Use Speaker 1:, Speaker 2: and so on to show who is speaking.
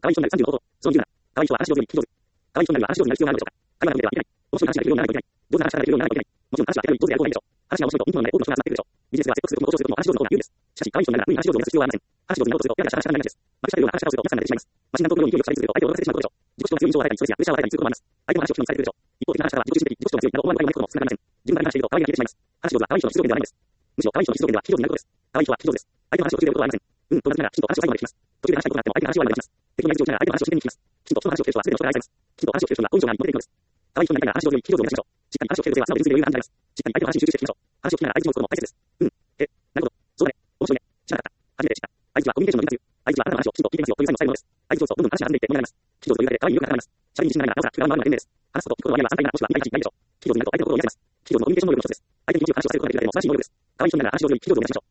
Speaker 1: 可愛い人になる30の方法。そういうな。可愛い人は話し上手に聞き上手。可愛い人になるは話し上手になる必要があるのでしょうか。会話の上ではできない。面白い話ができるようにならないといけない。上手な話ができるようにならないといけない。もちろん話は手紙上手である方がいいでしょう。話が面白いとインプのない多くの人が集まってくるでしょう。ビジネスでは説得することも交渉することも話し上手の方が有利です。しかし、可愛い人になるなら無理に話し上手になる必要はありません。話し上手になろうとすると、やや話が長くなりがちです。まくしゃべるような話し方をすると、皆さんになってしまいます。マシンガントークのように勢いよく喋り続けると、相手を驚かせてしまうことでしょう。自己主張が強い印象を与えたり、ストレスやプレッシャーを与えたりすることもあります。相手の話を聞くのに疲れてくるでしょう。一方的な話し方は自己中心的、自己主張が強いなど思われることも少なくありません。自分から話していると可愛げが消えてしまいます。話し上手は可愛い人の必要ではないのです。むしろ可愛い人の必要では非常になることです。可愛い人は非常です。相手の話を聞いていることはありません。となりながら、きちんと話を最後まで聞きます。途中で話したいことがあっても相手の話を終わりまで聞きます。適当な理由をしながら相手の話を自然に聞きます。きちんと人の話を聞ける人は全ての人が愛されます。きちんと話を聞ける人には好印象があり、モテていくのです。可愛い人になりながら話し上手に聞き上手を目指しましょう。しっかり話を聞ける女性は素直で純粋で余裕があるんであります。しっかり相手の話に集中して聞きましょう。話を聞きながら相手に聞くことも大切です。なるほど。そうだね。面白いね。知らなかった。初めて知った。相手はコミュニケーションの理解。相手はあなたの話をきちんと聞いていますよという最後の最後のです。相手とどんどん話が弾んでいって盛り上がります。聞き上手というだけで可愛い色が高まります。しゃべりに自信がないなら、なおさら気が合うままな年齢です。話すこと、聞くことはあれば反対な、もしくは理解がないでしょう。聞き上手になると相手の心を癒せます。聞き上手のコミュニケーション能力の一つです。相手に響く話をさせることができるだけでも素晴らしい能力です。可愛い人になら話し上手に聞き上手を目指しましょう。